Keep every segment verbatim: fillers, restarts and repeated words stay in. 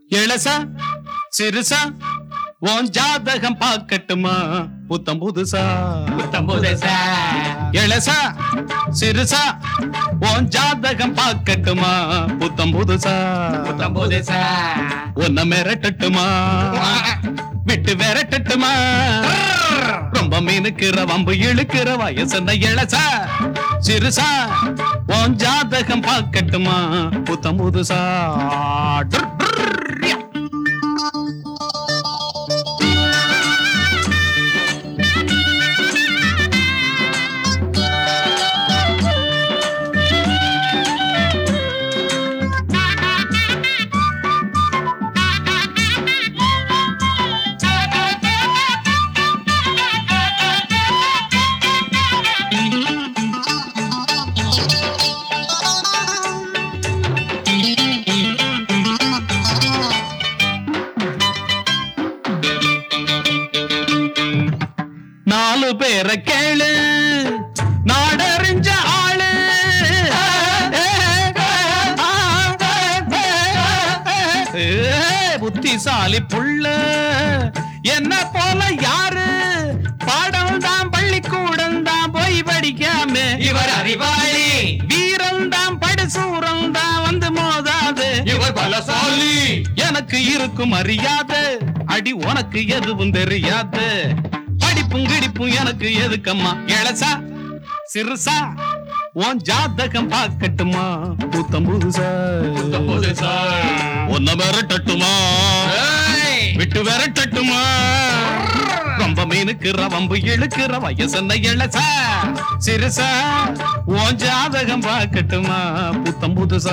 இளசா சிறுசா உன் ஜாதகம் பார்க்கட்டுமா புத்தம் புதுசா புத்தம் புதுசா இளசா சிறுசா உன் ஜாதகம் பார்க்கட்டுமா புத்தம் புதுசா புத்தம் புதுசா உன்ன மிரட்டட்டுமா விட்டு விரட்டட்டுமா ரொம்ப மீனுக்கிற வம்பு இழுக்கிற வயசன இளசா சிறுசா உன் ஜாதகம் பார்க்கட்டுமா புத்தம் புதுசா நாலு பேரை கேளு நாடறிஞ்ச ஆளு புத்திசாலி புள்ள என்ன போல யாரு பாடம் தான் பள்ளிக்கூடம் தான் போய் படிக்காம இவர் அறிவாளி வீரம் தான் படுசூரம் தான் வந்து மோதாது இவர் பலசாலி எனக்கு இருக்கும் அறியாது அடி உனக்கு எதுவும் தெரியாது படிப்பும் கிடிப்பும் எனக்கு எதுக்கம்மா இளசா சிறுசா உன் ஜாதகம் பார்க்கட்டுமா புத்தம் புதுசா புத்தம் புதுசா உன்ன விரட்டட்டுமா விட்டு விரட்டட்டுமா ரொம்ப மீனுக்கிற வம்பு இழுக்கிற வயசன இளசா சிறுசா உன் ஜாதகம் பார்க்கட்டுமா புத்தம் புதுசா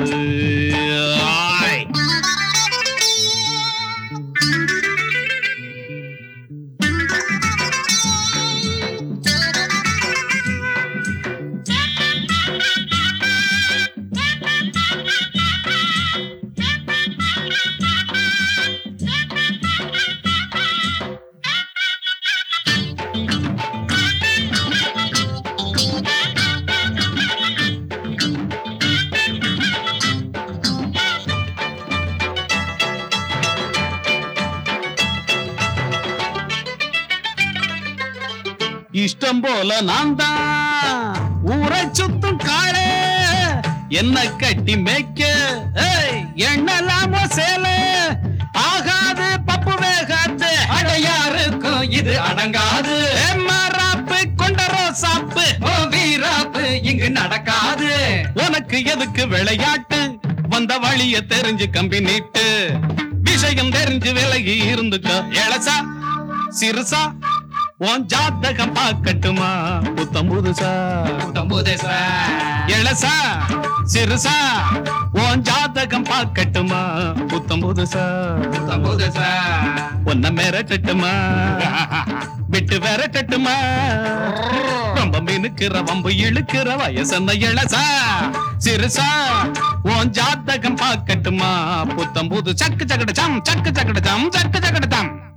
இஷ்டம் போல நான் தான் ஊரை சுத்தும் காளே என்ன கட்டி மேய்க்க எண்ணலாமோ சேல ஆகாது பப்பு வேகாது அடையாருக்கும் இது அடங்காது மாறாப்பு கொண்ட ரோசாப்பு வீராப்பு இங்கு நடக்காது உனக்கு எதுக்கு விளையாட்டு வந்த வழிய தெரிஞ்சு கம்பி நீட்டு விஷயம் தெரிஞ்சு விலகி இருந்துக்க இளசா சிறுசா உன் ஜாதகம் பார்க்கட்டுமா புத்தம் புதுசா புத்தம் புதுசா இளசா சிறுசா உன் ஜாதகம் பார்க்கட்டுமா புத்தம் புதுசா புத்தம் புதுசா உன்ன மிரட்டட்டுமா விட்டு விரட்டட்டுமா ரொம்ப மீனுக்கிற வம்பு இழுக்கிற வயசன இளசா சிறுசா உன் ஜாதகம் பார்க்கட்டுமா புத்தம் புது சக்கு சக்கட சம் சக்கு சக்கட சம் சக்கு சக்கட சம்